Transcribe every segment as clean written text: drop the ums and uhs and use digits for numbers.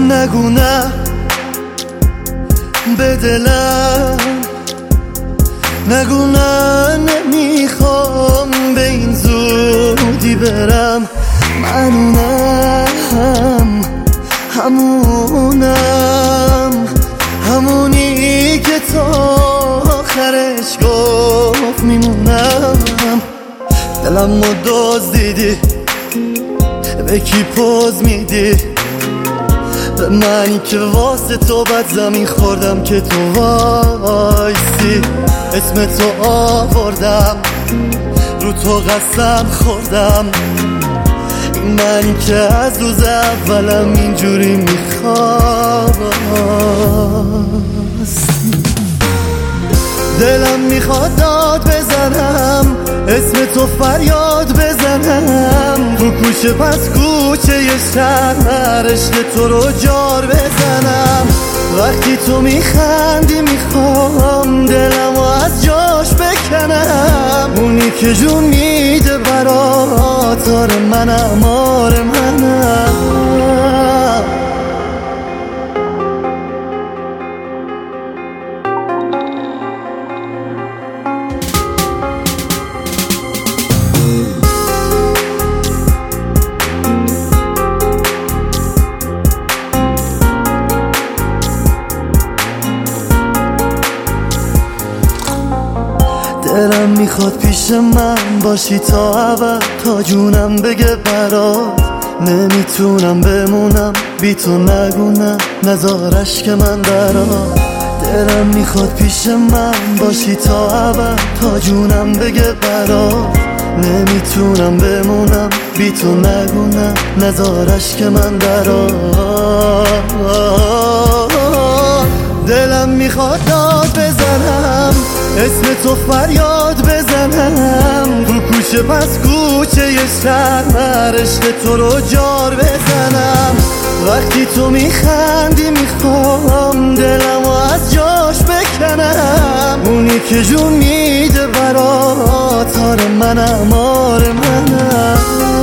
نگو نه به دلم، نگو نه نمیخوام به این زودی برم. منونم، همونی که تا آخرش گفت میمونم. دلم رو دزدیدی، به کی پوز میدی؟ به منی که واسه تو بد زمین خوردم که تو وایسی. اسم تو آوردم، رو تو قسم خوردم. این منی که از روز اولم اینجوری میخواست. دلم میخواد داد بزنم، اسم تو فریاد بزنم. تو کوچه پس کوچه یه شهر عشق تو رو جار بزنم. وقتی تو میخندی میخوام دلمو از جاش بکنم. اونی که جون میده برات، آره منم، آره منم. دلم میخواد پیش من باشی تا ابد، تا جونم بگه برات. نمیتونم بمونم بی تو، نگو نه نزارش که من برات. دلم میخواد پیش من باشی تا ابد، تا جونم بگه برات. نمیتونم بمونم بی تو، نگو نه نزارش که من برات. دلم میخواد داد بزنم، اسم تو فریاد بزنم. تو کوچه پس کوچه یه شهر عشق تو رو جار بزنم. وقتی تو میخندی میخوام دلمو از جاش بکنم. اونی که جون میده برات، آره منم، آره منم.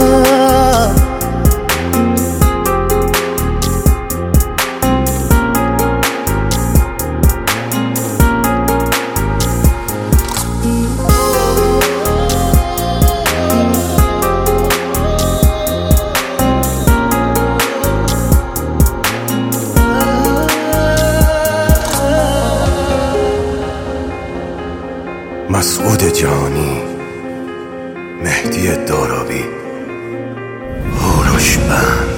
مسعود جانی، مهدی دارابی، هوروش بند.